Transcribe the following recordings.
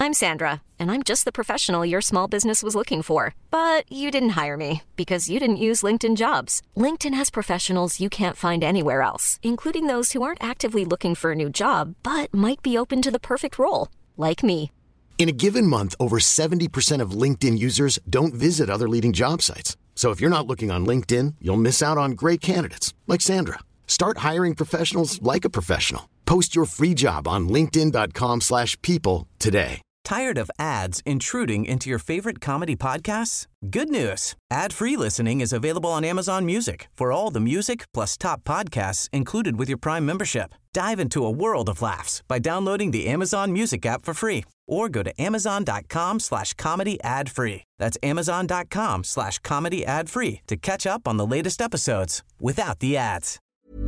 I'm Sandra, and I'm just the professional your small business was looking for. But you didn't hire me because you didn't use LinkedIn Jobs. LinkedIn has professionals you can't find anywhere else, including those who aren't actively looking for a new job, but might be open to the perfect role, like me. In a given month, over 70% of LinkedIn users don't visit other leading job sites. So if you're not looking on LinkedIn, you'll miss out on great candidates like Sandra. Start hiring professionals like a professional. Post your free job on linkedin.com/people today. Tired of ads intruding into your favorite comedy podcasts? Good news. Ad-free listening is available on Amazon Music for all the music plus top podcasts included with your Prime membership. Dive into a world of laughs by downloading the Amazon Music app for free or go to amazon.com/comedy ad-free. That's amazon.com/comedy ad-free to catch up on the latest episodes without the ads.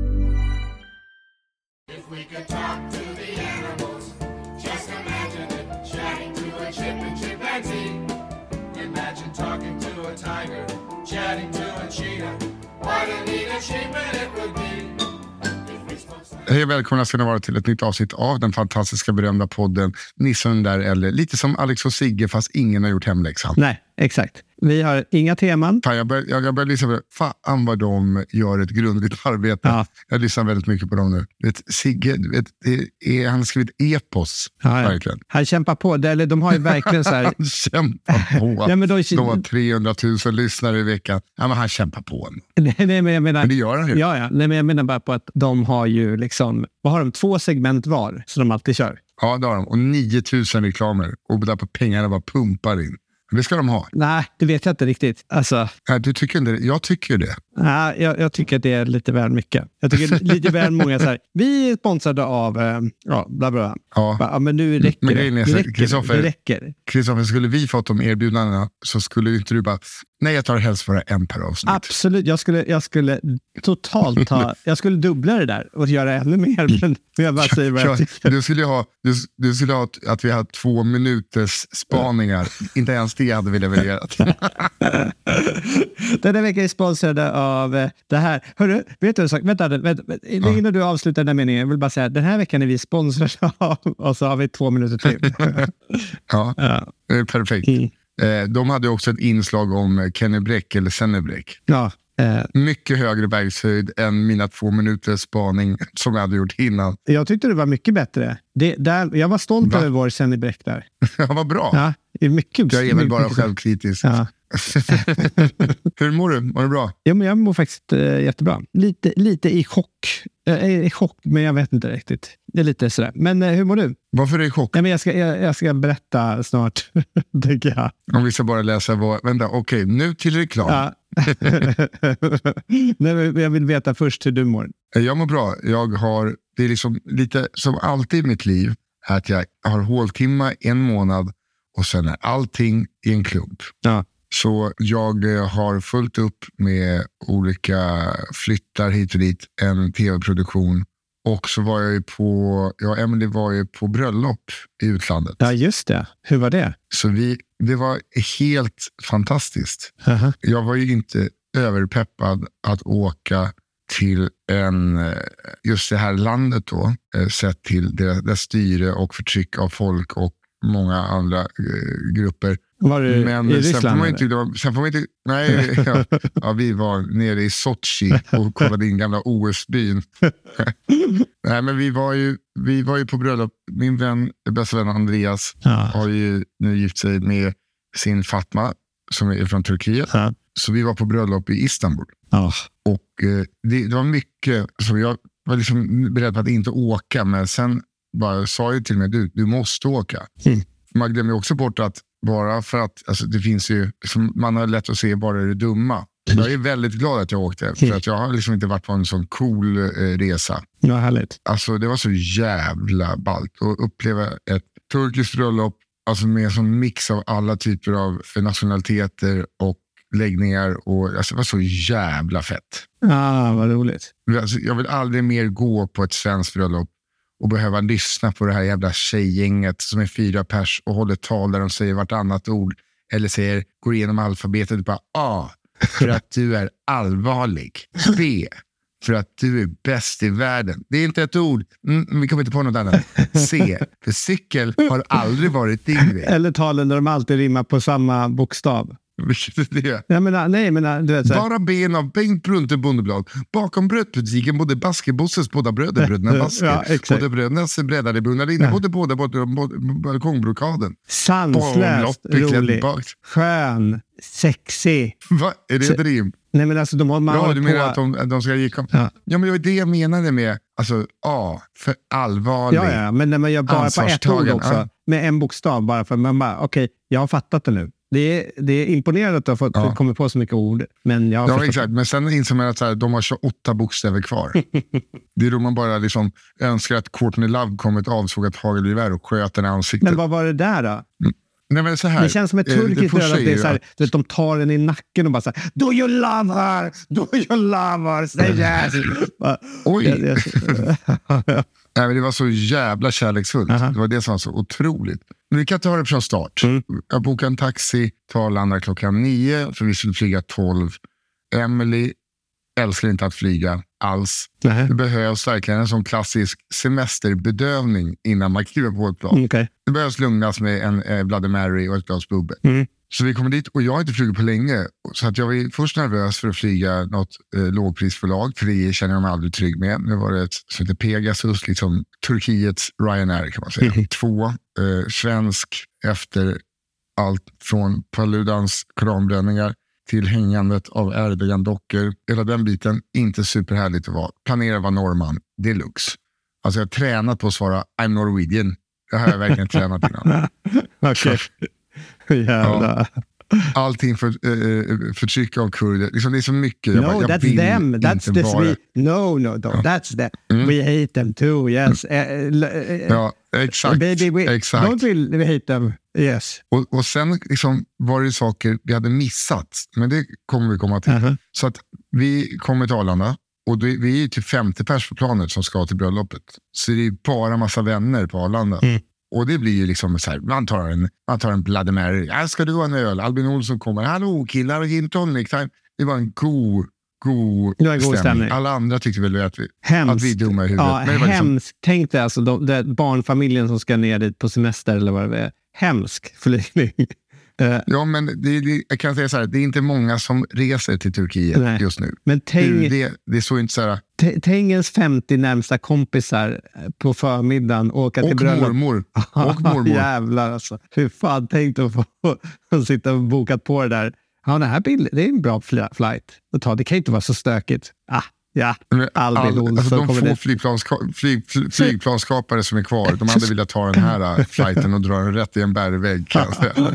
If we could talk to the animals, just imagine it. Chatting to a chip and chimpanzee. Imagine talking to a tiger, chatting to a cheetah. What a neat achievement it would be. Hej och välkomna ska ni vara till ett nytt avsnitt av den fantastiska berömda podden Nissen där eller lite som Alex och Sigge fast ingen har gjort hemläxan. Nej, exakt. Vi har inga teman. Fan, jag börjar lyssna på det. Fan vad de gör ett grundligt arbete. Ja. Jag lyssnar väldigt mycket på dem nu. Sigge, han har skrivit epos. Ja. Verkligen. Han kämpar på. Eller de har ju verkligen så här... Han kämpar på. Ja, men de har 300 000 lyssnare i veckan. Ja, men han kämpar på. Nej, men jag menar... Men det gör han ju. Ja. Nej, men jag menar bara på att de har ju liksom... Vad har de? 2 segment var som de alltid kör. Ja, det har de. Och 9 000 reklamer. Och där på pengarna bara pumpar in. Det ska de ha. Nej, det vet jag inte riktigt. Alltså... Nej, du tycker inte det? Jag tycker det. Nej, jag tycker att det är lite väl mycket. Jag tycker lite väl många så här. Vi är sponsrade av bla bla. Ja, men nu räcker men det. Det räcker. Kristoffer, skulle vi fått de erbjudandena så skulle inte du bara... Nej, jag tar helst bara en per avsnitt. Absolut, jag skulle totalt ta... Jag skulle dubbla det där och göra ännu mer. Men jag bara säger vad jag tycker. Du skulle ha att vi har 2 minuters spaningar. Inte ens det hade vi levererat. Den här veckan är sponsrade av det här. Hörru, vet du en sak? Vänta. Innan du avslutar den här meningen. Jag vill bara säga, den här veckan är vi sponsrade av... Och så har vi 2 minuter till. Ja, perfekt. De hade också ett inslag om Kennebreck eller Sennebreck. Ja. Mycket högre bergshöjd än mina 2 minuters spaning som jag hade gjort innan. Jag tyckte det var mycket bättre. Jag var stolt över vår Sennebreck där. Ja, vad bra. Ja, det är mycket. Jag är väl bara självkritisk. Ja. Hur mår du? Mår du bra? Ja, men jag mår faktiskt jättebra. Lite i chock. I chock, men jag vet inte riktigt. Det är lite sådär. Men hur mår du? Varför är det i chock? Ja, men jag ska berätta snart, tänker jag. Om vi ska bara läsa Vänta, okej, nu till reklam. Ja. Nej, jag vill veta först hur du mår. Jag mår bra. Det är liksom lite som alltid i mitt liv att jag har håltimma 1 månad och sen är allting i en klump. Ja. Så jag har fullt upp med olika flyttar hit och dit, en tv-produktion. Och så var Emily var ju på bröllop i utlandet. Ja, just det. Hur var det? Så det var helt fantastiskt. Uh-huh. Jag var ju inte överpeppad att åka till just det här landet då. Sett till deras styre och förtryck av folk och många andra grupper. Var du i Ryssland? Sen får man inte... Nej, vi var nere i Sochi och kollade in gamla OS-byn. Nej, men vi var ju på bröllop. Min bästa vän Andreas har ju nu gift sig med sin Fatma som är från Turkiet. Ja. Så vi var på bröllop i Istanbul. Ja. Och det var mycket som jag var liksom beredd på att inte åka, men sen bara sa ju till mig, du måste åka. Man glömmer också bort att bara för att alltså det finns ju, man har lätt att se bara det dumma. Jag är väldigt glad att jag åkte, för att jag har liksom inte varit på en sån cool resa. Ja, härligt. Alltså det var så jävla ballt att uppleva ett turkiskt bröllop, alltså med en sån mix av alla typer av nationaliteter och läggningar, och alltså det var så jävla fett. Vad roligt. Alltså, jag vill aldrig mer gå på ett svenskt bröllop och behöva lyssna på det här jävla tjejgänget som är 4 pers och håller tal där de säger vartannat ord eller går igenom alfabetet och bara A för att du är allvarlig, B för att du är bäst i världen. Det är inte ett ord. Vi kommer inte på något annat. C. För cykel har aldrig varit din grej. Eller talen där de alltid rimmar på samma bokstav. Vilket är det? Jag menar, du vet så här. Bara ben av Bengt Brunte Bondeblad. Bakom brödbutiken både Baskebosses båda bröderna Basker. Ja, exakt. Både brödernas breddade brunnar inne. Båda balkongbrokaden. Sanslöst rolig. Skön. Sexy. Va? Är det ett rim? Nej, men alltså de har Ja, du menar att de ska gick om. Ja, men det var det jag menade med alltså för allvarlig. Ja, men när man gör bara på ett ord också. Med en bokstav bara för man bara, okej, jag har fattat det nu. Det är imponerande att du har fått kommit på så mycket ord. Men jag har exakt. Men sen inser man att så här, de har 28 bokstäver kvar. Det är då man bara liksom önskar att Courtney Love kom ett avsågat hagelgevär och sköt den i ansiktet. Men vad var det där då? Nej, men så här, det känns som ett turkiskt död att det är så här, att de tar den i nacken och bara så här, do you love her? Do you love her? Say yes. Oj! Nej, men det var så jävla kärleksfullt. Det var det som var så otroligt. Men vi kan ta det från start. Jag bokade en taxi, landar klockan 9 för vi skulle flyga 12. Emily älskar inte att flyga alls. Det behövs verkligen en sån klassisk semesterbedövning innan man kliver på ett plan. Det behövs lugnas med en Bloody Mary och ett glas bubbel. Så vi kommer dit och jag har inte flugit på länge. Så att jag var först nervös för att flyga något lågprisbolag. För det känner jag mig aldrig trygg med. Nu var det ett som heter Pegasus, liksom Turkiets Ryanair kan man säga. 2, svensk efter allt från Paludans koranbränningar till hängandet av Erdogan-dockor. Hela den biten, inte superhärligt att vara. Planera vara norrman, deluxe. Alltså jag har tränat på att svara I'm Norwegian. Det har jag verkligen tränat innan. Okej. Jävlar. Allting för förtryck av kurder. Liksom det är så mycket. No, that's them. That's this we. No, that's them. We hate them too, yes. Ja, exakt. Baby, exakt. Don't we hate them, yes. Och sen liksom var det saker vi hade missat. Men det kommer vi komma till. Så att vi kommer till Arlanda. Och vi är till 50 pers på planet som ska till bröllopet. Så det är bara massa vänner på Arlanda. Och det blir ju liksom så här, man tar en Bloody Mary. Ska du ha en öl? Albin Olsson kommer. Hallå killar, gin tonic time. Det var en god stämning. Alla andra tyckte väl att vi är dumma i huvudet. Ja, men det var hemskt. liksom... Tänk dig alltså barnfamiljen som ska ner dit på semester eller vad det är. Hemsk flygning. Ja, men jag kan säga så här, det är inte många som reser till Turkiet just nu. Men det är så inte så här. Tänk ens 50 närmsta kompisar på förmiddagen åka till bröllop. Och mormor. Jävlar alltså. Hur fan tänkte att få sitta och bokat på det där. Ja, det här det är en bra flight att ta. Det kan inte vara så stökigt. Albin Olsson alltså de få flygplanskapare som är kvar, de hade velat ta den här flighten och dra den rätt i en bergvägg kan jag säga.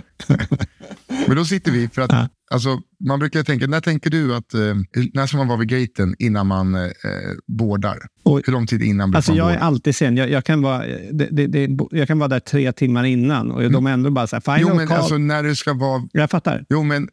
Men då sitter vi för att alltså, man brukar tänka, när tänker du att när ska man vara vid gaten innan man boardar? Hur lång tid innan? Alltså jag är alltid sen. Jag kan vara jag kan vara där 3 timmar innan och de är ändå bara så här, jo, men alltså när du ska vara... Jag fattar. Jo, men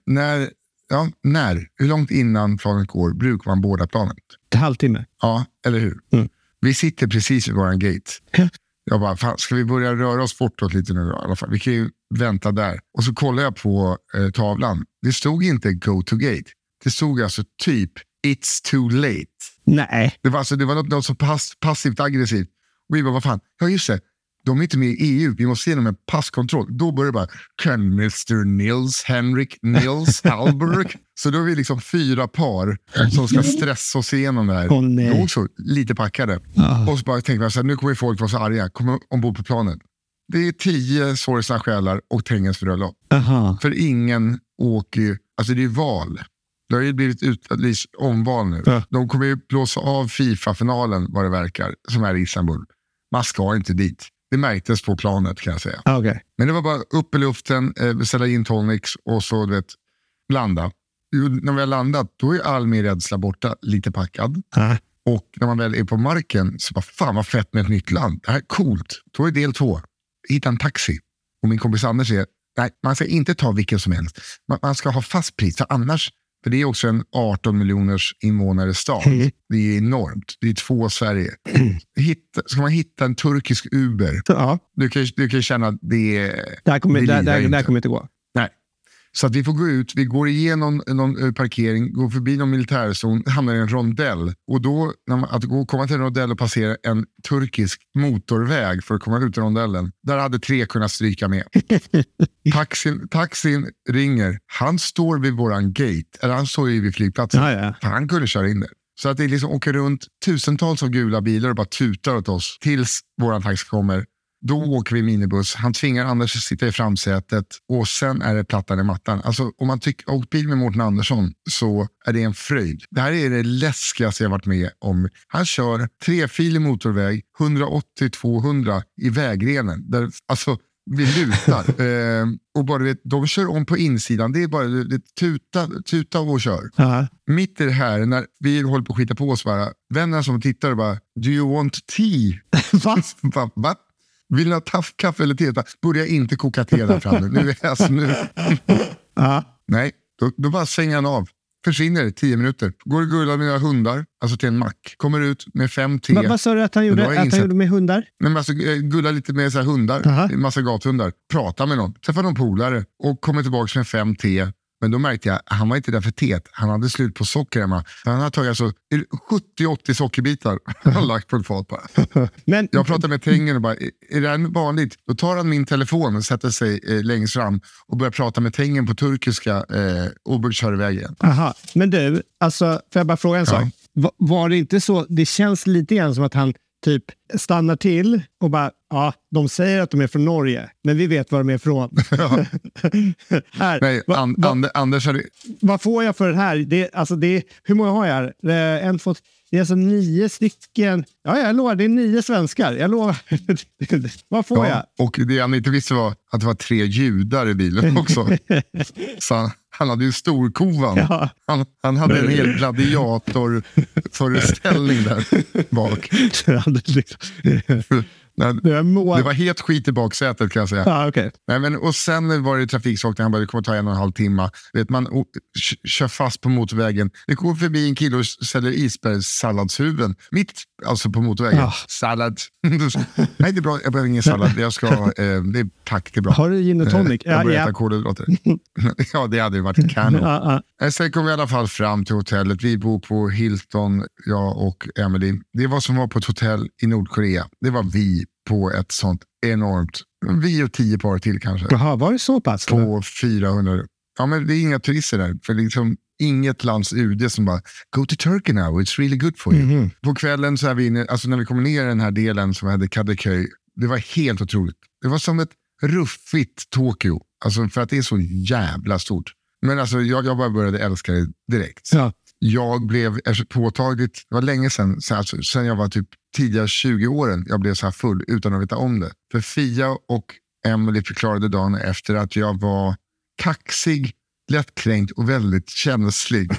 när? Hur långt innan planet går brukar man boarda planet? En halvtimme. Ja, eller hur? Vi sitter precis vid våran gate. Jag bara, fan, ska vi börja röra oss bortåt lite nu då? I alla fall. Vi kan ju vänta där. Och så kollar jag på tavlan. Det stod inte go to gate. Det stod alltså typ it's too late. Nej. Det var något så passivt aggressivt. Och vi bara, vad fan? Ja, just det. De är inte med i EU. Vi måste igenom en passkontroll. Då börjar det bara, kan Mr. Nils Henrik Nils Hallberg. Så då är vi liksom 4 par som ska stressa oss igenom det här. De också lite packade. Och så bara tänkte jag, nu kommer folk vara så arga. Kommer ombord på planet. Det är 10 sorgsna själar och Tengens bröllop. För ingen åker ju, alltså det är val. Det har ju blivit utlyst omval nu. De kommer ju blåsa av FIFA-finalen vad det verkar, som är i Istanbul. Man ska inte dit. Det märktes på planet kan jag säga. Okay. Men det var bara upp i luften, beställa in tonics och så landa. När vi har landat, då är all min rädsla borta, lite packad. Och när man väl är på marken så bara, fan vad fett med ett nytt land. Det här är coolt. Då är del 2. Hitta en taxi. Och min kompis Anders säger, nej, man ska inte ta vilken som helst. Man ska ha fast pris, för annars, för det är också en 18 miljoners invånare stad. Det är enormt. Det är 2 Sverige. Ska man hitta en turkisk Uber, du kan känna att det här kommer inte gå. Nej. Så att vi får gå ut, vi går igenom någon parkering, går förbi någon militärzon, hamnar i en rondell. Och då, att komma till en rondell och passera en turkisk motorväg för att komma ut i rondellen, där hade 3 kunnat stryka med. Taxin ringer, han står vid våran gate, eller han står ju vid flygplatsen. Ja. Han kunde köra in där. Så att det liksom åker runt tusentals av gula bilar och bara tutar åt oss tills våran taxi kommer. Då åker vi minibuss. Han tvingar Anders att sitta i framsätet och sen är det plattan i mattan. Alltså om man åkt bil med Mårten Andersson så är det en fröjd. Det här är det läskigaste jag varit med om. Han kör 3-filig motorväg 180-200 i vägrenen. Där, alltså vi lutar. Och bara vet, de kör om på insidan. Det är bara tuta och kör. Ja. Mitt i det här, när vi håller på att skita på oss bara, vännerna som tittar bara, do you want tea? Va? Vill ni ha kaffe eller te? Borde jag inte koka te där framme? Nu. Nej, då bara sänger han av. Försvinner 10 minuter. Går och gullar med några hundar, alltså till en mack. Kommer ut med 5 te. Vad sa du att han gjorde med hundar? Nej, men alltså, gullar lite med så här hundar, en massa gathundar. Pratar med någon, träffar någon polare och kommer tillbaka med 5 te. Men då märkte jag, han var inte där för teet. Han hade slut på socker hemma. Han hade tagit alltså 70-80 sockerbitar. Han har lagt på ett fat bara. Men jag pratade med Tengen och bara, är det här vanligt? Då tar han min telefon och sätter sig längst fram och börjar prata med Tengen på turkiska och kör iväg igen. Aha. Men du, alltså, får jag bara fråga en sak? Var det inte så, det känns lite grann som att han typ stannar till och bara, ja, de säger att de är från Norge, men vi vet var de är från. Ja. Här. Nej, Anders hade... Vad får jag för det här? Hur många har jag här? Det är alltså 9 stycken. Ja, jag lovar, det är 9 svenskar. Jag lovar. Vad får jag? Och det han inte visste var att det var 3 judar i bilen också. Så han hade ju storkovan. Ja. Han hade en hel gladiatorföreställning där bak. Det var helt skit i baksätet kan jag säga. Okay. Nej, men, och sen var det trafikstockning. Han bara, det kommer ta 1,5 timme. Vet, man kör fast på motorvägen. Det går förbi en kille och säljer isbergssalladshuvuden. Mitt alltså på motorvägen. Sallad. Nej, det är bra. Jag behöver ingen sallad. Jag ska, tack, det är bra. Har du gin och tonic? Jag börjar äta kolhydrater. Ja, det hade ju varit kanon. Sen kom vi i alla fall fram till hotellet. Vi bor på Hilton, jag och Emily. Det var som var på ett hotell i Nordkorea. Det var vi på ett sånt enormt, vi och 10 par till kanske. Jaha, var det så pass? På 400. Ja, men det är inga turister där. För liksom inget lands UD som bara, go to Turkey now, it's really good for you. Mm-hmm. På kvällen så är vi inne, alltså när vi kommer ner i den här delen som hade Kadıköy, det var helt otroligt. Det var som ett ruffigt Tokyo. Alltså för att det är så jävla stort. Men alltså jag bara började älska det direkt. Ja. Jag blev påtagligt, det var länge sedan, alltså, sen jag var typ tidiga 20 åren, jag blev så här full utan att veta om det. För Fia och Emily förklarade dagen efter att jag var kaxig, lättkränkt och väldigt känslig.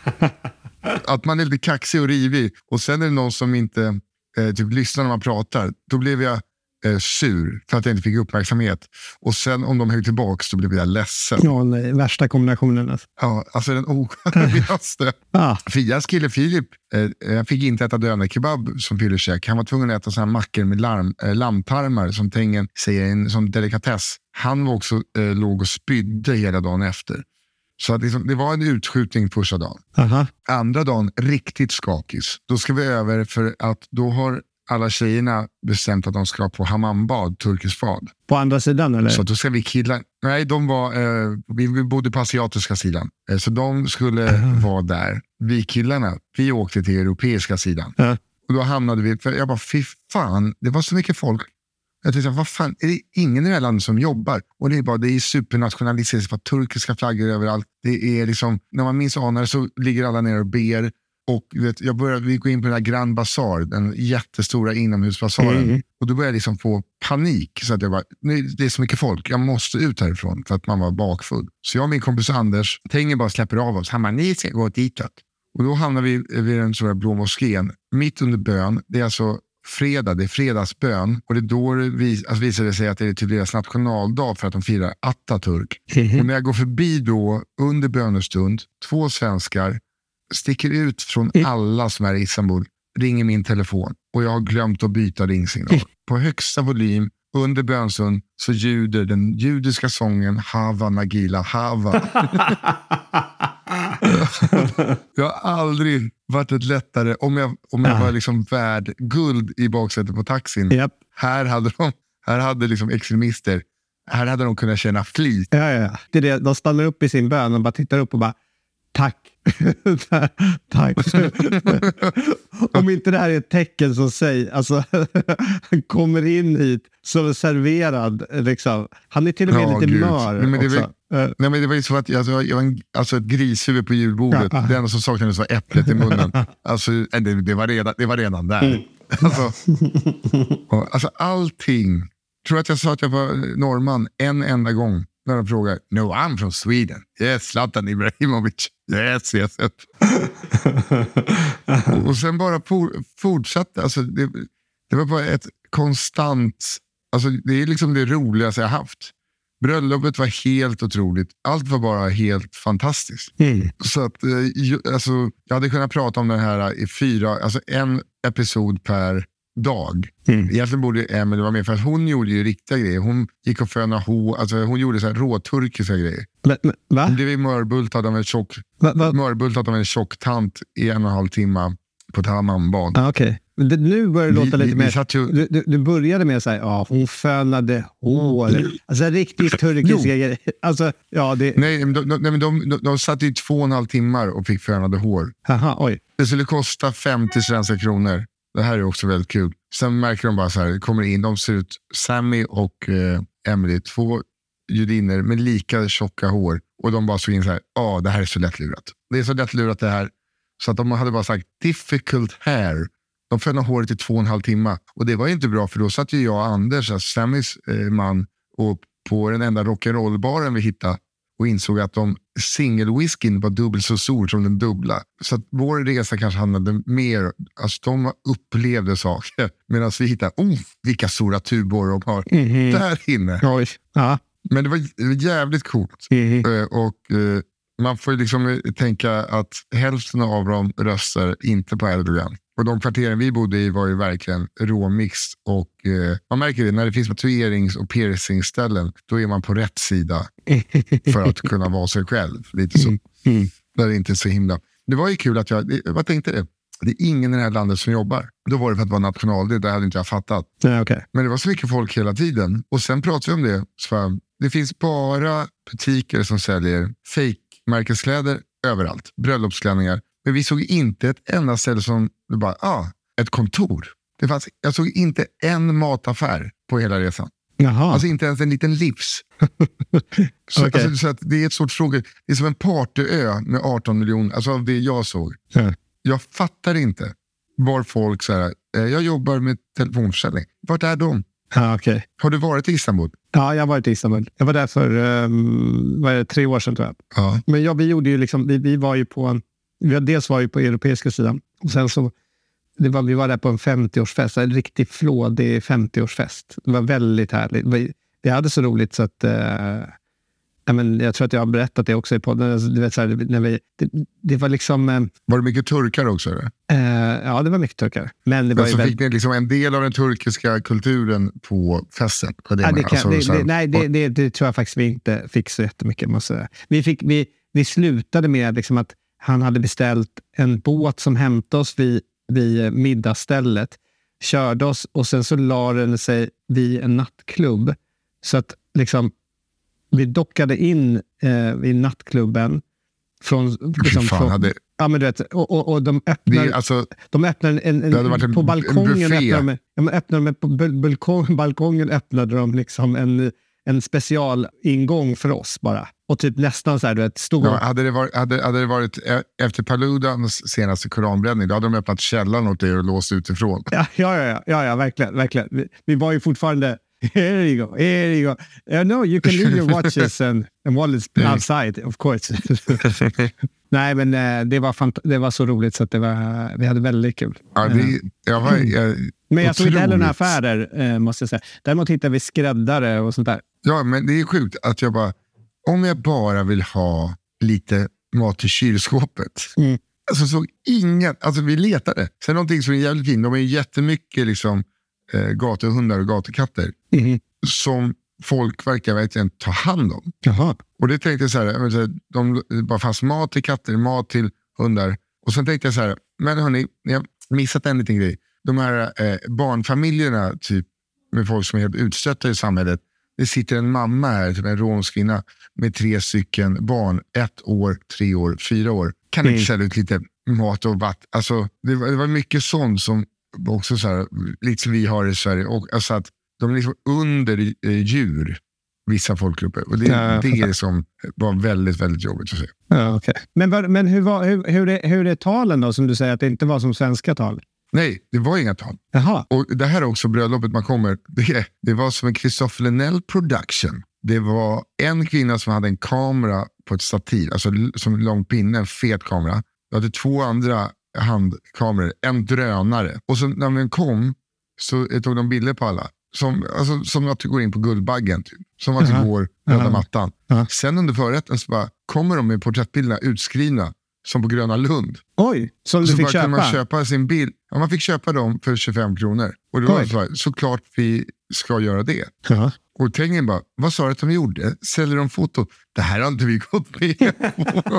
Att man är lite kaxig och rivig. Och sen är det någon som inte typ lyssnar när man pratar. Då blev jag sur för att jag inte fick uppmärksamhet. Och sen om de höll tillbaka så blev jag ledsen. Ja, nej, värsta kombinationen. Alltså. Ja, alltså den oskönaste. Fias kille Filip, jag fick inte äta dönerkebab som fyllekäk. Han var tvungen att äta såna här mackor med lammtarmar som Tengen säger en sån delikatess. Han var också låg och spydde hela dagen efter. Så att det var en utskjutning första dagen. Aha. Andra dagen, riktigt skakis. Då ska vi över för att då har alla tjejerna bestämt att de ska på hammambad, turkisk bad. På andra sidan eller? Så då ska vi killar... Nej, de var... vi bodde på asiatiska sidan. Så de skulle vara där. Vi killarna, vi åkte till europeiska sidan. Och då hamnade vi... För jag bara, fy fan, det var så mycket folk. Jag tänkte, vad fan, är det ingen i det här landet som jobbar? Och det är supernationalistiskt, för turkiska flaggor överallt. Det är liksom, när man minns anar så ligger alla ner och ber. Och vi går in på den här Grand Bazaar, den jättestora inomhusbasaren. Och då började jag liksom få panik. Så att jag bara, det är så mycket folk, jag måste ut härifrån för att man var bakfull. Så jag och min kompis Anders, Tengen bara släpper av oss. Han bara, ni ska gå ditåt. Och då hamnar vi vid den stora blå moskén, mitt under bön. Det är alltså fredag, det är fredagsbön. Och det är då visar det sig att det är typ deras nationaldag för att de firar Atatürk. Och när jag går förbi då under bönestund, 2 svenskar sticker ut från alla som är i Istanbul, ringer min telefon och jag har glömt att byta ringsignal på högsta volym under bönstund så ljuder den judiska sången Hava Nagila Hava. Jag har aldrig varit ett lättare om jag var liksom värd guld i baksätet på taxin. Yep. Här hade liksom extremister. Här hade de kunnat känna flit. Ja. Det är det. De stannar upp i sin bön och bara tittar upp och bara tack. Tack. Om inte det här är ett tecken som säger, alltså han kommer in hit som serverad liksom. Han är till och med lite mör. Nej, men det var ju så att jag var ett grishuvud på julbordet. Det enda som saknades var äpplet i munnen. Alltså det var redan där. Alltså allting. Tror att jag sa att jag var norrman en enda gång när de frågade, no, I'm from Sweden. Yes, Zlatan Ibrahimovic. Yes. Och sen bara fortsatte. Alltså det var bara ett konstant, alltså det är liksom det roligaste jag haft. Bröllopet var helt otroligt. Allt var bara helt fantastiskt. Så att alltså, jag hade kunnat prata om den här i 4, alltså en episod per dag. Egentligen borde Emelie vara med för att hon gjorde ju riktiga grejer. Hon gick och fönade alltså hon gjorde så här råturkiska grejer. Va? Hon blev mörbultad av en tjock tant i 1,5 timme på ett hammambad. Okej. Nu börjar det låta lite mer... Du började med att säga, hon fönade hår. Alltså riktigt turkiska grejer. Alltså, Nej, men de satt i 2,5 timmar och fick fönade hår. Aha, oj. Det skulle kosta 50 svenska kronor. Det här är också väldigt kul. Sen märker de bara så här, kommer in, de ser ut, Sammy och Emelie, 2 judinor med lika tjocka hår. Och de bara såg in så här, det här är så lättlurat. Det är så lättlurat det här. Så att de hade bara sagt, difficult hair. De fönade håret i 2,5 timmar. Och det var inte bra, för då satt ju jag och Anders, alltså Sammys man, och på den enda rock'n'roll-baren vi hittade och insåg att singelwhiskyn var dubbelt så stor som den dubbla. Så att vår resa kanske handlade mer, alltså de upplevde saker. Medan vi hittade, vilka stora tubor de har där inne. Oj. Ja. Men det var jävligt coolt. Och man får ju liksom tänka att hälften av dem röstar inte på Erdogan. Och de kvarteren vi bodde i var ju verkligen råmix. Och man märker det, när det finns tatuerings- och piercingställen, då är man på rätt sida för att kunna vara sig själv. Lite så. Det är inte så himla. Det var ju kul att vad tänkte det? Det är ingen i det här landet som jobbar. Då var det för att vara nationaldag, det hade inte jag fattat. Ja, okay. Men det var så mycket folk hela tiden. Och sen pratade vi om det. Så det finns bara butiker som säljer fake-märkeskläder överallt. Bröllopsklänningar. Men vi såg inte ett enda ställe som ett kontor. Jag såg inte en mataffär på hela resan. Jaha. Alltså inte ens en liten livs. Så att det är ett stort fråga. Det är som en partyö med 18 miljoner. Alltså av det jag såg. Ja. Jag fattar inte var folk så här, jag jobbar med telefonförsäljning. Vart är de? Okay. Har du varit i Istanbul? Ja, jag har varit i Istanbul. Jag var där för 3 år sedan tror jag. Ja. Men vi gjorde ju liksom, vi var ju på dels var ju på europeiska sidan. Och sen så vi var där på en 50-årsfest. En riktigt flådig 50-årsfest. Det var väldigt härligt. Vi hade så roligt så att jag tror att jag har berättat det också i podden. Du vet, så här, det var liksom... Var det mycket turkar också? Eller? Ja, det var mycket turkar. Men det var så fick ni liksom en del av den turkiska kulturen på festen? På det det tror jag faktiskt vi inte fick så jättemycket. Måste vi slutade med liksom att han hade beställt en båt som hämtade oss vid middagsstället, körde oss och sen så la den sig vid en nattklubb. Så att liksom vi dockade in vid nattklubben ja, men du vet, och de öppnade en på balkongen balkongen öppnade de liksom en specialingång för oss bara. Och typ nästan så här, du vet, stor... Ja, hade det varit efter Paludans senaste koranbränning, då hade de öppnat källan åt det och låst utifrån. Ja, verkligen. Vi var ju fortfarande... Here you go. No, you can leave your watches and wallets outside, of course. Nej, men det var så roligt så att vi hade väldigt kul. Ja, men jag såg inte heller några affärer, måste jag säga. Däremot hittade vi skräddare och sånt där. Ja, men det är sjukt att om jag bara vill ha lite mat i kylskåpet. Alltså såg vi letade. Sen någonting som är jävligt fint, de är jättemycket liksom gatuhundar och gatukatter. som folk verkar verkligen ta hand om. Jaha. Och det tänkte jag så här, det bara fanns mat till katter, mat till hundar. Och sen tänkte jag så här, men hörni, ni har missat en liten grej. De här barnfamiljerna, typ med folk som är helt utstötta i samhället. Det sitter en mamma här, typ en romsk kvinna med 3 stycken barn, 1 år, 3 år, 4 år. Kan inte sälja ut lite mat och vatten. Alltså, det var mycket sånt som också så här, lite som vi har i Sverige. Och, alltså att de är liksom under djur, vissa folkgrupper. Och det är det som var väldigt, väldigt jobbigt att se. Ja, okay. Men hur är talen då, som du säger att det inte var som svenska tal? Nej, det var inga tal. Jaha. Och det här är också bröllopet man kommer. Det var som en Christopher Lenell production. Det var en kvinna som hade en kamera på ett stativ, alltså som lång pinne, en fet kamera. Jag hade 2 andra handkameror, en drönare. Och så när man kom så tog de bilder på alla. Som att du går in på Guldbaggen. Typ. Som att du går röda mattan. Sen under förrätten så bara kommer de med porträttbilderna utskrivna som på Gröna Lund. Oj, som du fick köpa? Så man köpa sin bild. Ja, man fick köpa dem för 25 kronor. Och det var såklart vi ska göra det. Och tänken bara, vad sa du att de gjorde? Säljer de foto? Det här har inte vi gått med på.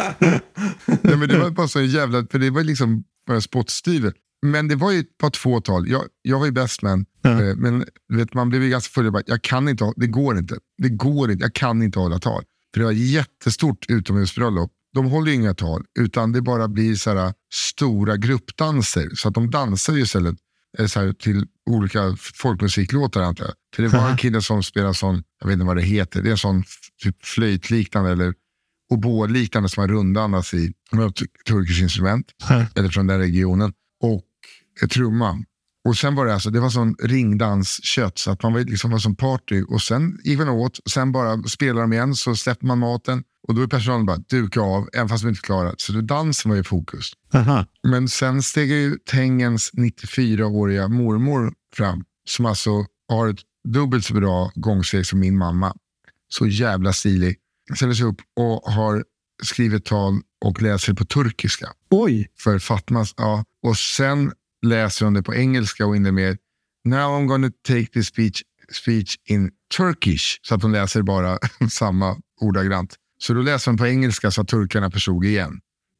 Nej, men det var bara så jävla, för det var liksom bara spottstyver. Men det var ju ett par 2 tal. Jag var ju bäst man. Men vet, man blev ju ganska full. Jag kan inte, det går inte. Jag kan inte hålla tal. För det var jättestort utomhusbröllop. De håller ju inga tal, utan det bara blir så här stora gruppdanser. Så att de dansar ju istället så här, till olika folkmusiklåtar, antar jag. För det var en kille som spelar sån, jag vet inte vad det heter, det är en sån typ flöjtliknande eller oboe-liknande som har rundandas i turkisk instrument, eller från den regionen, och ett trumma. Och sen var det alltså, det var sån ringdanskött så att man var som party, och sen gick man åt, sen bara spelar de igen, så släpper man maten. Och då är personalen bara duka av, även fast de inte klarar. Så då dansen var ju fokus. Aha. Men sen steg ju Tengens 94-åriga mormor fram. Som alltså har ett dubbelt så bra gångsteg som min mamma. Så jävla stilig. Ställer sig upp och har skrivit tal och läser på turkiska. Oj! För Fatmas, ja. Och sen läser hon det på engelska och in det med Now I'm gonna take this speech in Turkish. Så att hon läser bara samma ordagrant. Så då läser man på engelska så att turkarna förstod igen.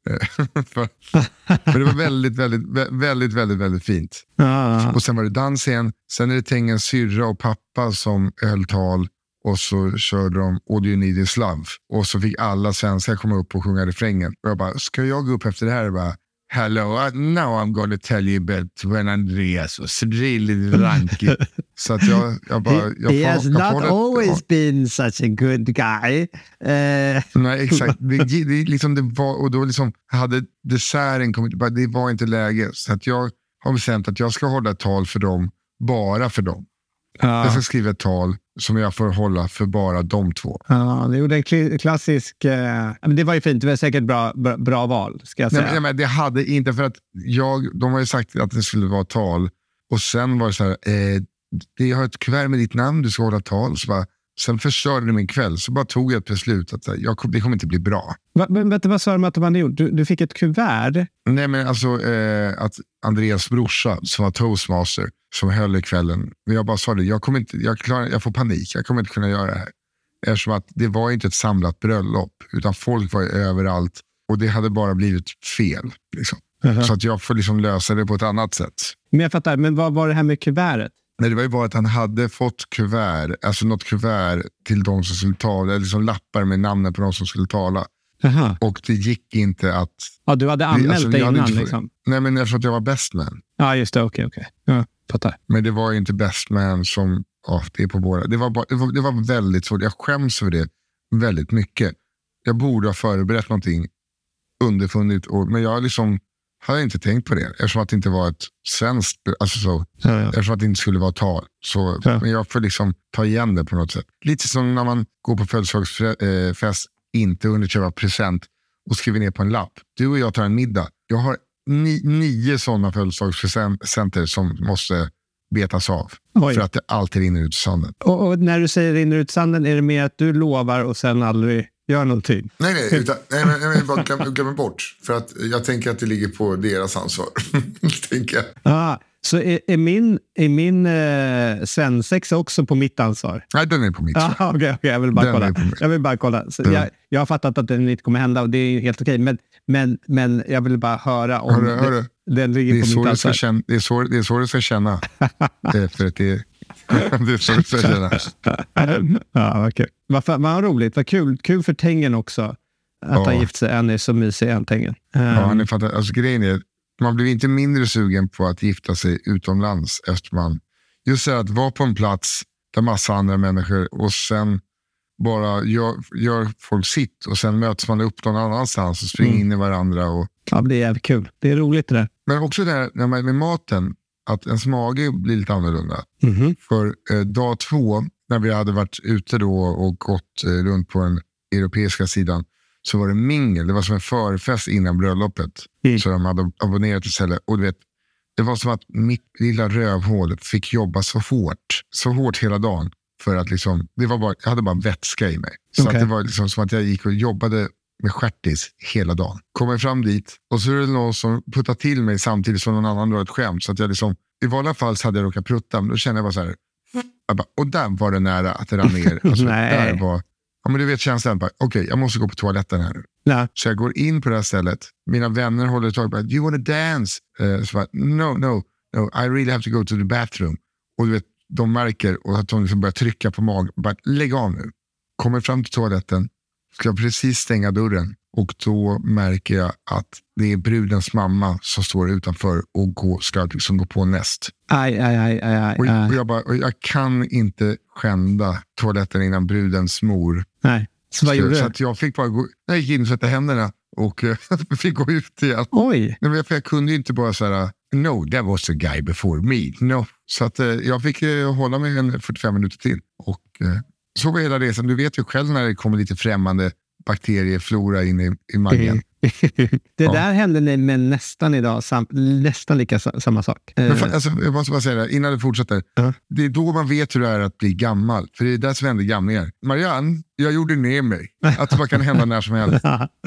Men det var väldigt, väldigt, väldigt, väldigt, väldigt fint. Och sen var det dans igen. Sen är det Tengens syrra och pappa som höll tal. Och så körde de All You Need Is Love. Och så fick alla svenskar komma upp och sjunga refrängen. Och jag bara, ska jag gå upp efter det här? Och bara, hello, now I'm gonna tell you about when Andreas was really ranky. Så att jag bara... He has not always been such a good guy. Nej, exakt. Det var, och då liksom hade desserten kommit, det var inte läge. Så att jag har bestämt att jag ska hålla ett tal för dem, bara för dem. Jag ska skriva ett tal som jag får hålla för bara de 2. Ja, det gjorde en klassisk... det var ju fint, det var säkert bra val, ska jag säga. Nej, men det hade inte, för att de har ju sagt att det skulle vara tal. Och sen var det så här, jag har ett kuvert med ditt namn, du ska hålla tal. Så bara, sen förstörde det min kväll, så bara tog jag ett beslut att det kommer inte bli bra. Men vet du vad sa de att de hade gjort? Du fick ett kuvert? Nej, men alltså att Andreas brorsa som var toastmaster som höll i kvällen. Jag bara sa det, jag får panik, jag kommer inte kunna göra det här. Eftersom att det var inte ett samlat bröllop, utan folk var ju överallt och det hade bara blivit fel. Liksom. Så att jag får liksom lösa det på ett annat sätt. Men jag fattar, men vad var det här med kuvertet? Nej, det var ju bara att han hade fått kuvert, alltså något kuvert till de som skulle tala, eller liksom lappar med namnen på de som skulle tala. Aha. Och det gick inte att... Ja, du hade anmält det innan liksom. Nej, men eftersom att jag var best man. Ja, just det, okej. Ja, fattar. Men det var ju inte best man som, det är på båda. Det var väldigt svårt, jag skäms för det väldigt mycket. Jag borde ha förberett någonting underfundigt, men jag liksom hade inte tänkt på det, eftersom att det inte var ett svenskt, alltså så, eftersom att det inte skulle vara tal. Så, men jag får liksom ta igen det på något sätt. Lite som när man går på födelsedagsfest, inte hunnit köpa present och skriver ner på en lapp. Du och jag tar en middag. Jag har 9 sådana födelsedagspresenter som måste betas av. Oj. För att det alltid rinner ut i sanden. Och när du säger rinner ut i sanden, är det mer att du lovar och sen aldrig gör någonting? Nej, men bara glömmer bort. För att jag tänker att det ligger på deras ansvar. Så är min svensexa också på mitt ansvar? Nej, den är på mitt. Okej, jag vill bara kolla. Så jag har fattat att den inte kommer hända och det är helt okej. Men jag vill bara höra om hörru. Den ligger på mitt ansvar. Det är så du ska känna. För att det är så du ska känna. Ja, vad kul. Vad roligt, vad kul för Tengen också. Att han gift sig, han är så mysig, han Tengen. Ja, han är fantastisk. Alltså grejen är, man blir inte mindre sugen på att gifta sig utomlands efter man just så att vara på en plats där massa andra människor och sen bara gör folk sitt och sen möts man upp någon annanstans och springer in i varandra. Ja, det är jävligt kul. Det är roligt det där. Men också det här när man, med maten, att ens mage blir lite annorlunda. För dag 2, när vi hade varit ute då och gått runt på den europeiska sidan, så var det mingel. Det var som en förfest innan bröllopet. Så de hade abonnerat istället. Och du vet, det var som att mitt lilla rövhål fick jobba så hårt hela dagen. För att liksom, jag hade bara vätska i mig. Så att det var liksom som att jag gick och jobbade med stjärtis hela dagen. Kommer fram dit och så är det någon som puttar till mig samtidigt som någon annan drar ett skämt. Så att jag liksom, i vanliga fall så hade jag råkat prutta. Men då kände jag bara så här, och där var det nära att det rann ner. Alltså, där var... Ja, men du vet känslan, okej, jag måste gå på toaletten här nu. Ja. Så jag går in på det här stället. Mina vänner håller tag på, do you want to dance? Så bara, no, I really have to go to the bathroom. Och du vet, de märker och att de liksom börjar trycka på magen. Bara, lägg av nu. Kommer fram till toaletten, ska precis stänga dörren. Och då märker jag att det är brudens mamma som står utanför och ska liksom gå på näst. Aj. Och jag kan inte skända toaletten innan brudens mor. Nej, så vad gjorde du? Så att jag fick bara gå, jag gick in och sätta händerna och fick gå ut igen. Oj! Nej, för jag kunde ju inte bara säga, no, that was the guy before me. No. Så att jag fick hålla mig en 45 minuter till. Och så var hela resan. Du vet ju själv när det kommer lite främmande bakterieflora in i magen. Det där hände med nästan idag, nästan lika samma sak. Men alltså, jag måste bara säga det, innan du fortsätter. Det är då man vet hur det är att bli gammal. För det är där som händer gamlingar. Marianne, jag gjorde ner mig. Att det bara kan hända när som helst.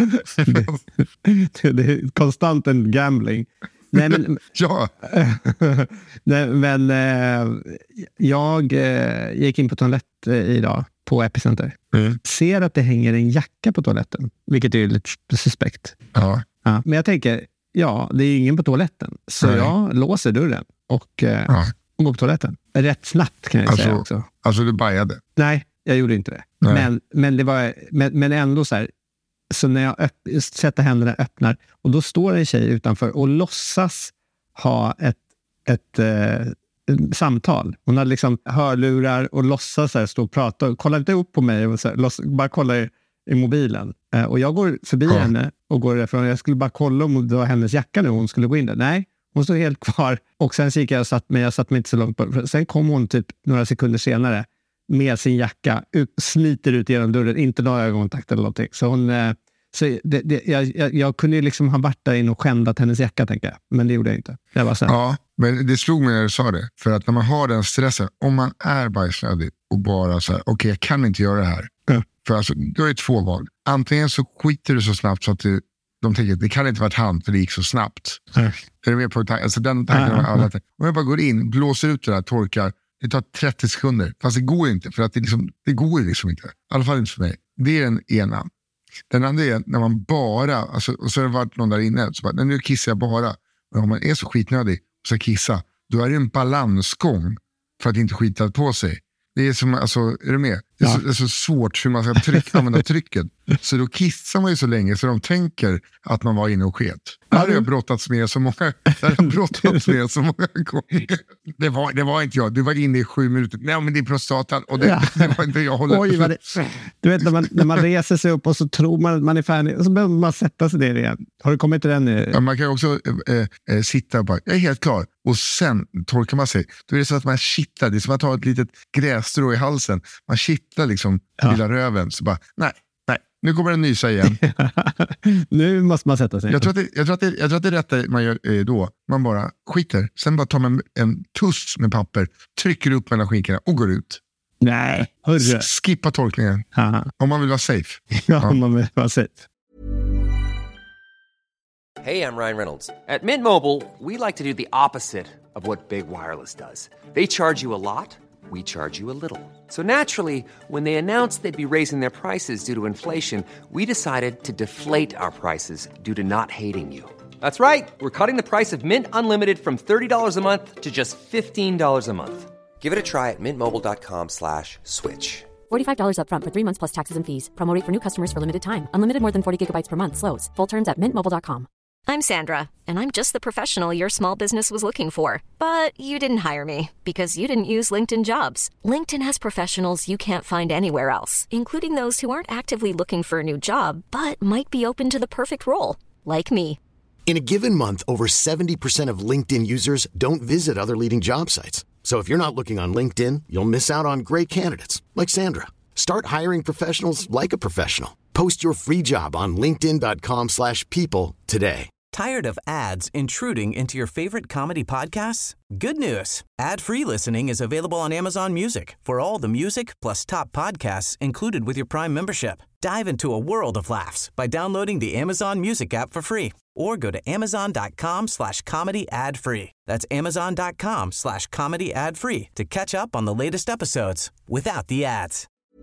Det är konstant en gambling. Nej, men, ja. Nej, men jag gick in på toalett idag på Epicenter. Ser att det hänger en jacka på toaletten, vilket är lite suspekt. Ja. Men jag tänker, det är ingen på toaletten. Så jag låser dörren och går på toaletten. Rätt snabbt kan jag säga också. Alltså du bajade? Nej, jag gjorde inte det. Men det var men ändå så här. Så när jag sätter händerna öppnar och då står en tjej utanför och låtsas ha ett samtal. Hon hade liksom hörlurar och låtsas så här, stå och prata och kolla inte upp på mig och så här, bara kolla i mobilen. Och jag går förbi henne och går därifrån. Jag skulle bara kolla om det var hennes jacka nu och hon skulle gå in där. Nej, hon stod helt kvar. Och sen gick jag och satt mig inte så långt på. Sen kom hon typ några sekunder senare med sin jacka, sliter ut genom dörren, inte några ögonkontakt eller någonting. Så hon... jag kunde ju liksom ha varit där in och skändat hennes jacka, tänker jag. Men det gjorde jag inte. Jag var sen. Ja, men det slog mig när du sa det. För att när man har den stressen, om man är bajsnödig och bara så här, okej, jag kan inte göra det här. För alltså, då är det 2 val. Antingen så skiter du så snabbt så att de tänker att det kan inte vara ett hand för det gick så snabbt. Är du med på alltså den tanken? Om jag bara går in, blåser ut det där, torkar, det tar 30 sekunder. Fast det går inte, för att det går ju liksom inte. I alla fall inte för mig. Det är den ena. Den andra är när man bara, alltså, och så har det varit någon där inne, så bara, nu kissar jag bara. Men om man är så skitnödig och ska kissa, då är det en balansgång för att inte skita på sig. Det är som, alltså, är du med? Det är så svårt hur man ska använda trycket. Så då kissar man ju så länge så de tänker att man var inne och sket. Där har jag brottats med så många gånger. Det var inte jag. Du var inne i 7 minuter. Nej, men det är prostatan. Och det var inte jag. Oj, vad det... Du vet, när man reser sig upp och så tror man att man är färdig. Och så behöver man sätta sig ner igen. Har du kommit till den nu? Ja, man kan också sitta och bara, jag är helt klar. Och sen torkar man sig. Då är det så att man kittlar. Det är som att ta ett litet grässtrå i halsen. Man kittlar liksom lilla röven. Så bara, nej. Nu kommer den nysa igen. Nu måste man sätta sig. Jag tror att det rätta man gör då. Man bara skiter. Sen bara tar man en tuss med papper. Trycker upp mellan skinkorna och går ut. Nej, hörru. Skippa torkningen. Om man vill vara safe. Om man vill vara safe. Hey, I'm Ryan Reynolds. At Mint Mobile, we like to do the opposite of what Big Wireless does. They charge you a lot, we charge you a little. So naturally, when they announced they'd be raising their prices due to inflation, we decided to deflate our prices due to not hating you. That's right. We're cutting the price of Mint Unlimited from $30 a month to just $15 a month. Give it a try at mintmobile.com/switch. $45 up front for 3 months plus taxes and fees. Promo rate for new customers for limited time. Unlimited more than 40 gigabytes per month. Slows full terms at mintmobile.com. I'm Sandra, and I'm just the professional your small business was looking for. But you didn't hire me because you didn't use LinkedIn Jobs. LinkedIn has professionals you can't find anywhere else, including those who aren't actively looking for a new job, but might be open to the perfect role, like me. In a given month, over 70% of LinkedIn users don't visit other leading job sites. So if you're not looking on LinkedIn, you'll miss out on great candidates like Sandra. Start hiring professionals like a professional. Post your free job on linkedin.com/people today. Tired of ads intruding into your favorite comedy podcasts? Good news. Ad-free listening is available on Amazon Music for all the music plus top podcasts included with your Prime membership. Dive into a world of laughs by downloading the Amazon Music app for free or go to amazon.com/comedy ad-free. That's amazon.com/comedy ad-free to catch up on the latest episodes without the ads.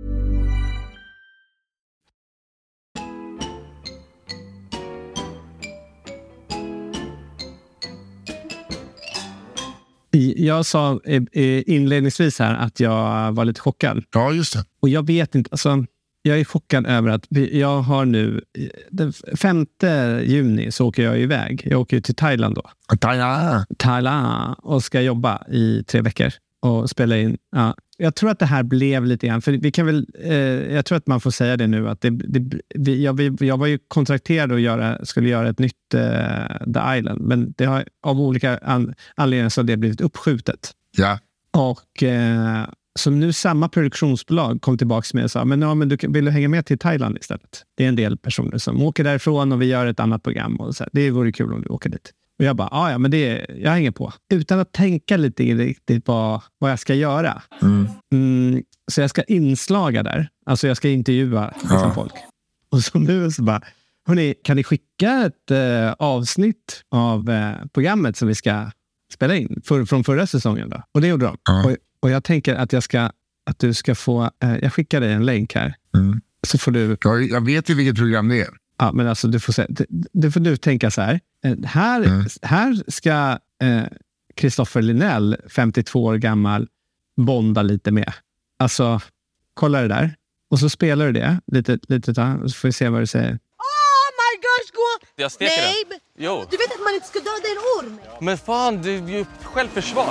Jag sa inledningsvis här att jag var lite chockad. Ja, just det. Och jag vet inte, alltså, jag är chockad över att jag har nu, den 5 juni så åker jag iväg. Jag åker till Thailand då. Thailand. Och ska jobba i 3 veckor och spela in. Ja. Jag tror att det här blev lite grann, för vi kan väl, jag tror att man får säga det nu, att jag var ju kontrakterad att skulle göra ett nytt The Island, men det har av olika anledningar så har det blivit uppskjutet. Ja. Och så nu samma produktionsbolag kom tillbaka med och sa, men du vill hänga med till Thailand istället. Det är en del personer som åker därifrån och vi gör ett annat program och så här. Det vore kul om du åker dit. Och jag bara, ja men jag hänger på. Utan att tänka lite riktigt vad jag ska göra. Så jag ska inslaga där. Alltså jag ska intervjua folk. Och så nu så bara, hörni, kan ni skicka ett avsnitt av programmet som vi ska spela in från förra säsongen då? Och det gjorde de. Och jag tänker att du ska få, jag skickar dig en länk här. Så får du... Jag vet ju vilket program det är. Ja, men alltså du får nu tänka så här. Här ska Kristoffer Linell, 52 år gammal, bonda lite med. Alltså, kolla det där. Och så spelar du det lite så får vi se vad du säger. Oh my gosh, gå! Jag steker den. Jo. Du vet att man inte ska döda en orm. Men fan, det är ju självförsvar.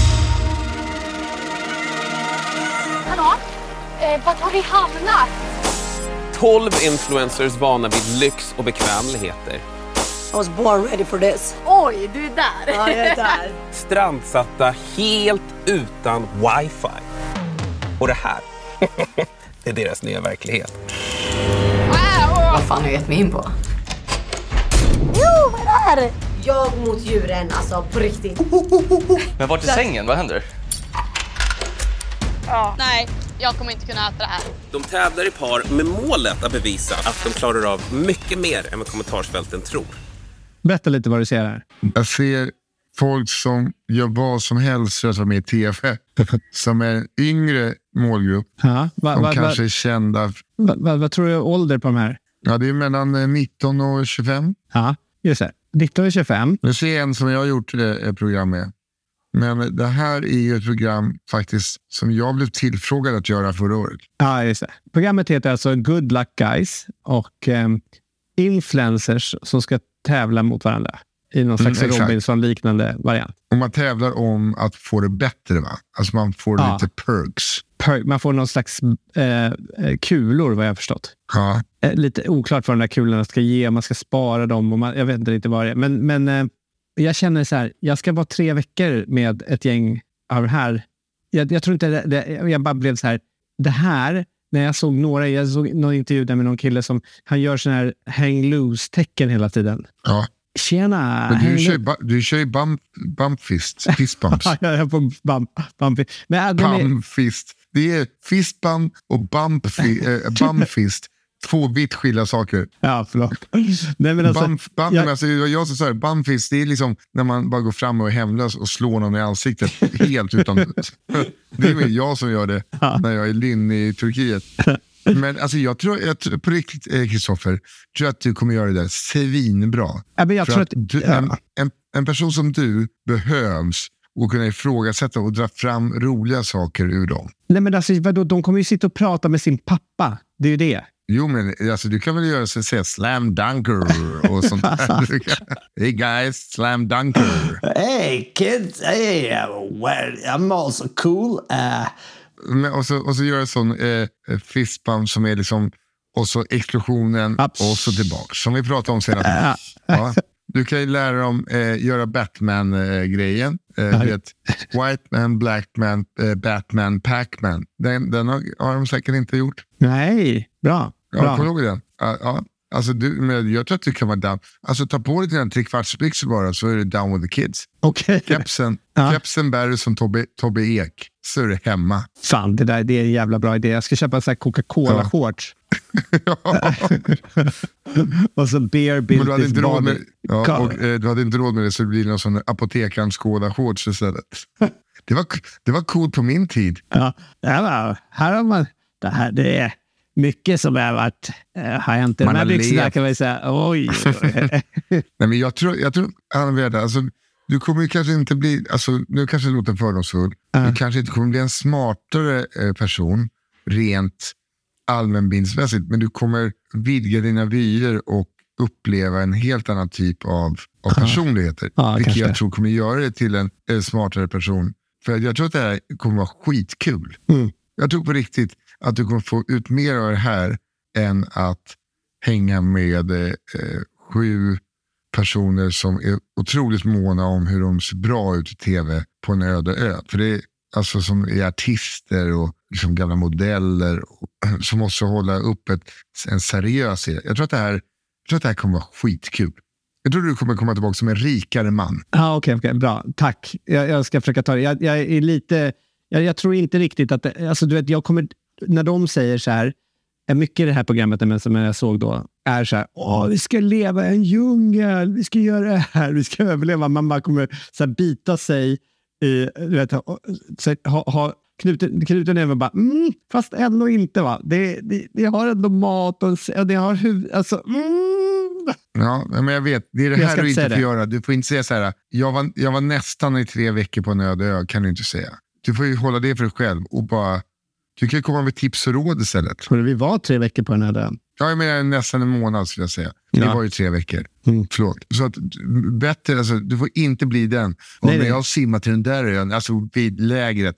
Hallå? Vart har vi hamnat? 12 influencers vana vid lyx och bekvämligheter. I was born ready for this. Oj, du är där. Ja, jag är där. Strandsatta helt utan wifi. Och det här, det är deras nya verklighet. Vad fan har jag gett mig in på? Jo, vad är det här? Jag mot djuren, alltså på riktigt. Men vart är sängen? Vad händer? Ja. Nej, jag kommer inte kunna äta det här. De tävlar i par med målet att bevisa att de klarar av mycket mer än vad kommentarsfälten tror. Berätta lite vad du ser här. Jag ser folk som gör vad som helst för att vara med i TFF. Som är en yngre målgrupp. Ja, de kanske är kända. Vad tror du är ålder på de här? Ja, det är mellan 19 och 25. Ja, just det. 19 och 25. Jag ser en som jag har gjort ett program med. Men det här är ju ett program faktiskt som jag blev tillfrågad att göra förra året. Ja, just det. Programmet heter alltså Good Luck Guys och influencers som ska tävla mot varandra i någon slags Robinson-liknande variant. Och man tävlar om att få det bättre, va? Alltså man får lite perks. Man får någon slags kulor, vad jag har förstått. Ja. Lite oklart vad de där kulorna ska ge. Man ska spara dem och jag vet inte riktigt vad det är. Men jag känner så här, jag ska vara 3 veckor med ett gäng av det här. Jag tror inte jag bara blev så här, det här, när jag såg någon intervju där med någon kille som, han gör sån här hang loose-tecken hela tiden. Ja. Tjena! Men du kör ju bumpfist, fistbumps. Ja, jag är på bumpfist. Bumpfist. Det är fistbump och bumpfist. två vitt skilda saker. Ja, förlåt. Nej, men alltså, jag som säger, bumfist, det är liksom när man bara går fram och är hemlös och slår någon i ansiktet helt utan. Det är jag som gör det när jag är Linn i Turkiet. Men alltså jag tror på riktigt, Kristoffer, tror att du kommer göra det där svinbra. Ja, men jag tror att en person som du behövs och kunna ifrågasätta och dra fram roliga saker ur dem. Nej, men alltså, vadå, de kommer ju sitta och prata med sin pappa. Det är ju det. Jo, men alltså, du kan väl göra så att säga slam dunker och sånt där. Hey guys, slam dunker. Hey kids, hey, well, I'm also cool. Och så gör en sån fistbump som är liksom, och så explosionen och så tillbaka. Som vi pratade om senast. Ja. Du kan ju lära dem göra Batman-grejen. White man, black man, Batman, Pac-Man. Den har de säkert inte gjort. Nej, bra. Ja, kommer du ihåg den? Ja. Alltså, jag tror att du kan vara down. Alltså ta på dig den trekvartsbyxor bara, så är du down with the kids. Okej. Kepsen bär du som Tobbe Ek, så är du hemma. Fan, det är en jävla bra idé. Jag ska köpa en sån här Coca-Cola-shorts. Och så beer built. Men du hade inte råd med, du hade inte råd med det, så det blir någon sån apotekarens Skåda-shorts istället. Det var coolt på min tid. Ja, här har man det är mycket som har varit har jag inte. Man där kan man säga, oj. Nej, men jag tror Anna-Veda, alltså, du kommer ju kanske inte bli, alltså, nu kanske det låter fördomsfull, du kanske inte kommer bli en smartare person rent allmänbildningsmässigt, men du kommer vidga dina vyer och uppleva en helt annan typ av personligheter, vilket jag tror kommer göra det till en smartare person. För jag tror att det här kommer vara skitkul. Jag tror på riktigt att du kommer få ut mer av det här än att hänga med 7 personer som är otroligt måna om hur de ser bra ut i tv på en öde ö. För det är alltså som är artister och liksom gamla modeller som måste hålla upp en seriös serie. Jag tror att det här kommer vara skitkul. Jag tror du kommer komma tillbaka som en rikare man. Ja, okej, bra. Tack. Jag ska försöka ta det. Jag är lite... Jag tror inte riktigt att... Alltså, du vet, jag kommer... När de säger så här... Mycket i det här programmet som jag såg då är så här, vi ska leva i en djungel, vi ska göra det här, vi ska överleva. Man bara kommer så här, bita sig i, du vet, ha knuten över bara, fast ändå inte, va. Det har ändå mat och det har huvud, alltså, Ja, men jag vet, det är det här du inte får göra. Du får inte säga så här, jag var nästan i 3 veckor på en öde ö, kan du inte säga. Du får ju hålla det för dig själv och bara... Du kan ju komma med tips och råd istället. Tror du vi var 3 veckor på den här dagen? Ja, jag menar nästan en månad skulle jag säga. Det var ju 3 veckor. Förlåt. Så att bättre, alltså, du får inte bli den. Och när jag simmar till den där ön, alltså vid lägret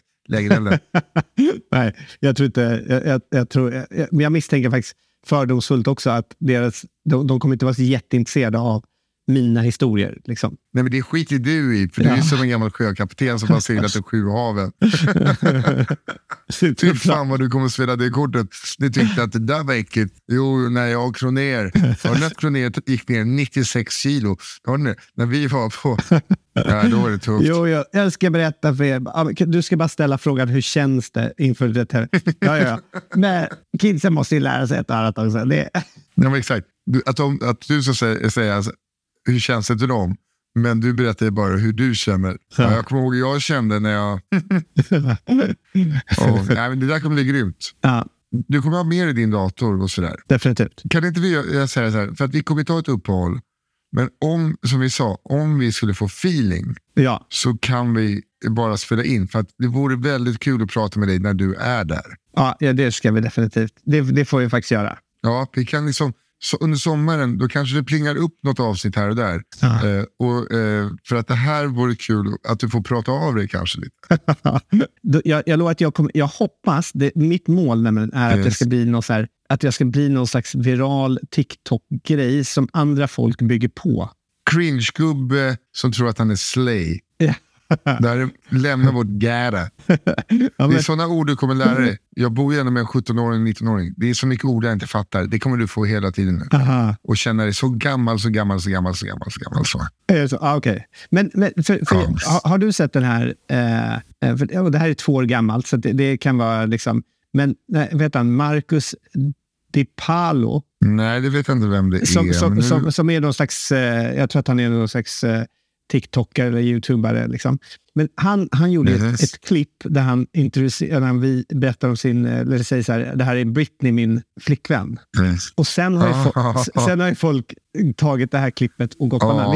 Nej, jag tror inte. Men jag misstänker faktiskt fördomsfullt också att de kommer inte vara så jätteintresserade av mina historier, liksom. Nej, men det skiter du i, för du är som en gammal sjökapten som bara seglat till 7 haven. Fy fan vad du kommer att spela det kortet. Du tyckte att det där var äckligt. Jo, när jag och Kroner gick ner 96 kilo. När vi var på... Ja, då var det tufft. Jo, jag ska berätta för er. Du ska bara ställa frågan, hur känns det inför det här? Ja. Men kidsen måste ju lära sig ett annat också. Ja, men exakt. Att du ska säga alltså, hur känns det till dem? Men du berättar bara hur du känner. Ja, jag kommer ihåg hur jag kände när jag... Nej, men det där kommer bli grymt. Ja. Du kommer ha mer i din dator och sådär. Definitivt. Kan inte vi säga så här, för att vi kommer ta ett uppehåll. Men som vi sa, om vi skulle få feeling så kan vi bara spela in. För att det vore väldigt kul att prata med dig när du är där. Ja, det ska vi definitivt. Det får vi faktiskt göra. Ja, vi kan liksom... Så under sommaren, då kanske det plingar upp något avsnitt här och där. För att det här vore kul att du får prata av dig kanske lite. jag lovar att jag hoppas, mitt mål nämligen är att det ska bli något så här, att jag ska bli någon slags viral TikTok-grej som andra folk bygger på. Cringe-gubbe som tror att han är slay. Där lämnar vårt gära. Det är sådana ord du kommer lära dig. Jag bor gärna med en 17-åring, 19-åring. Det är så mycket ord jag inte fattar. Det kommer du få hela tiden nu. Och känna dig så gammal. Okej. Men har du sett den här? För det här är 2 år gammalt, så det kan vara liksom. Men vet han, Marcus DiPaolo. Nej, det vet jag inte vem det är. Som är någon slags, jag tror att han är någon slags TikToker eller YouTubare liksom. Men han gjorde ett klipp där han berättar om sin, eller säger så här, det här är Britney, min flickvän. Och sen har ju folk tagit det här klippet och gått på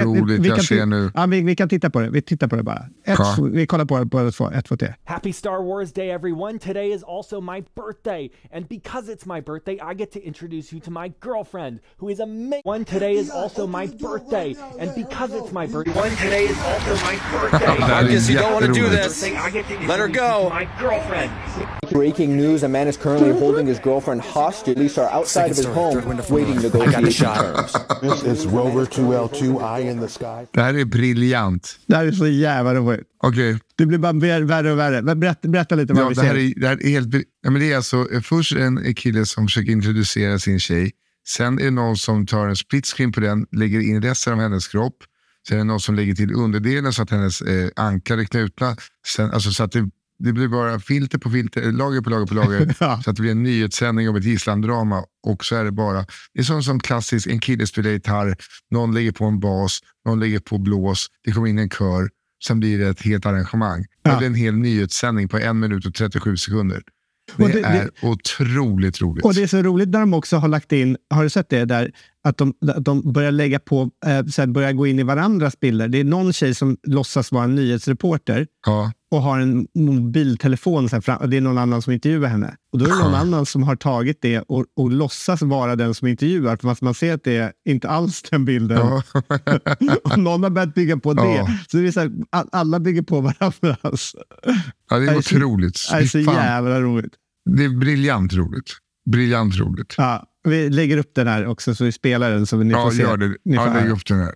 vi kan titta på det. Vi tittar på det bara. Vi kollar på det båda två. 1, 2, 3. Happy Star Wars Day, everyone. Today is also my birthday. And because it's my birthday, I get to introduce you to my girlfriend, who is amazing. Today is also my birthday. And because it's my birthday, today is also my birthday. I guess you don't want to do this. Let her go. My girlfriend. Breaking news, a man is currently holding his girlfriend hostage. Police are outside of his home waiting negotiation terms. This is Rover 2L2, Eye in the Sky. Det här är briljant. Det här är så jävla roligt. Okej. Det blir bara värre och värre. Berätta lite vad vi ser. Det här är helt... Ja, men det är alltså först en kille som försöker introducera sin tjej. Sen är det någon som tar en split screen på den, lägger in resten av hennes kropp. Sen är det någon som lägger till underdelen så att hennes ankar är knutna. Sen, alltså, så att det blir bara filter på filter, lager på lager på lager. Så att det blir en nyhetssändning om ett gisslandrama. Och så är det bara, det är sånt som klassiskt, en kille spelar gitarr, någon lägger på en bas, någon lägger på blås, det kommer in en kör, sen blir det ett helt arrangemang. Det blir en hel nyhetssändning på 1 minut och 37 sekunder. Det är otroligt roligt. Och det är så roligt när de också har lagt in, har du sett det där, att de börjar lägga på, sen börjar gå in i varandras bilder. Det är någon tjej som låtsas vara en nyhetsreporter och har en mobiltelefon sen fram, och det är någon annan som intervjuar henne. Och då är det någon annan som har tagit det och låtsas vara den som intervjuar, för man ser att det är inte alls den bilden. Och någon har börjat bygga på det. Så det är så här, alla bygger på varandra. Alltså. Ja, det är otroligt. Det är så jävla roligt. Det är briljant roligt. Briljant roligt. Ja, vi lägger upp den här också så vi spelar den så ni får se. Gör det. Lägg upp den här.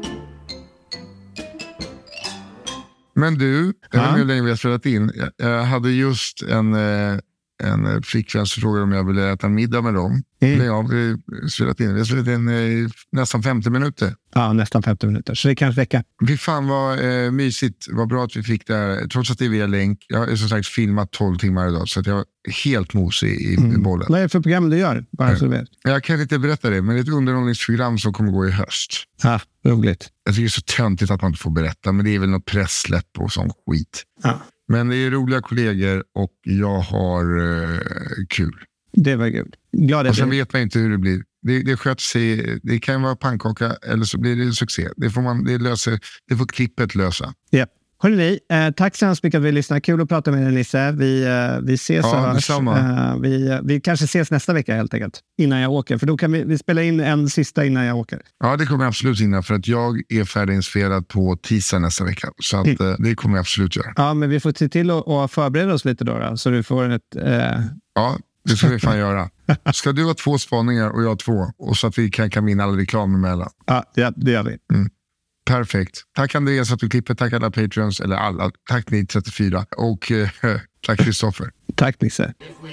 Men du, jag vet inte hur länge vi har spelat in. Jag hade just en flickvän som frågade om jag ville äta middag med dem. Vi har spelat in nästan 50 minuter. Ja, nästan 50 minuter. Så det kan räcka. Fy fan vad mysigt. Vad bra att vi fick det här. Trots att det är via länk. Jag har som sagt filmat 12 timmar idag. Så att jag är helt mosig i bollen. Vad är det för program du gör? Bara så du vet. Jag kan inte berätta det. Men det är ett underhållningsprogram som kommer gå i höst. Ja, roligt. Jag tycker det är så töntigt att man inte får berätta. Men det är väl något pressläpp och sån skit. Ja. Men det är roliga kollegor och jag har kul. Det var kul. Glad och sen vet man inte hur det blir. Det sköter sig. Det kan vara pannkaka eller så blir det succé. Det får klippet lösa. Ja. Hörrni, tack så hemskt mycket att vi lyssnar. Kul att prata med dig, Nisse. Vi ses och hörs. Vi kanske ses nästa vecka helt enkelt. Innan jag åker. För då kan vi spela in en sista innan jag åker. Ja, det kommer jag absolut hinna. För att jag är färdiginspelad på tisdag nästa vecka. Så att, det kommer jag absolut göra. Ja, men vi får se till att förbereda oss lite då. Så du får ett... Ja, det ska vi fan göra. Ska du ha 2 spaningar och jag 2? Och så att vi kan vinna all reklam emellan. Ja, det gör vi. Perfekt. Tack Andreas att du klipper. Tack alla Patreons. Eller alla. Tack ni 34. Och tack Kristoffer. Tack Nisse.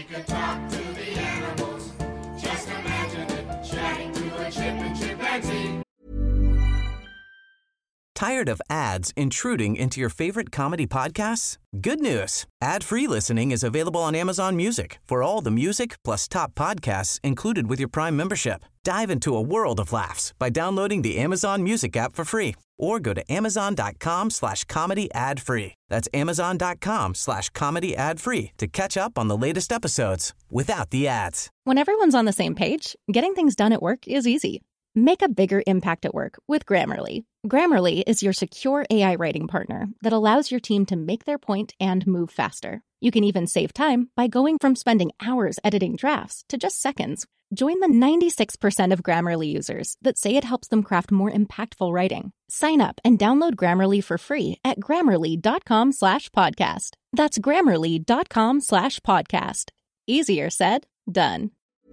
Tired of ads intruding into your favorite comedy podcasts? Good news. Ad-free listening is available on Amazon Music for all the music plus top podcasts included with your Prime membership. Dive into a world of laughs by downloading the Amazon Music app for free or go to amazon.com/comedy ad-free. That's amazon.com/comedy ad-free to catch up on the latest episodes without the ads. When everyone's on the same page, getting things done at work is easy. Make a bigger impact at work with Grammarly. Grammarly is your secure AI writing partner that allows your team to make their point and move faster. You can even save time by going from spending hours editing drafts to just seconds. Join the 96% of Grammarly users that say it helps them craft more impactful writing. Sign up and download Grammarly for free at grammarly.com/podcast. That's grammarly.com/podcast. Easier said, done.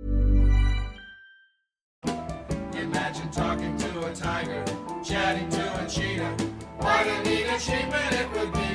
Imagine talking to a tiger, chatting to a cheetah. What a neat achievement it would be.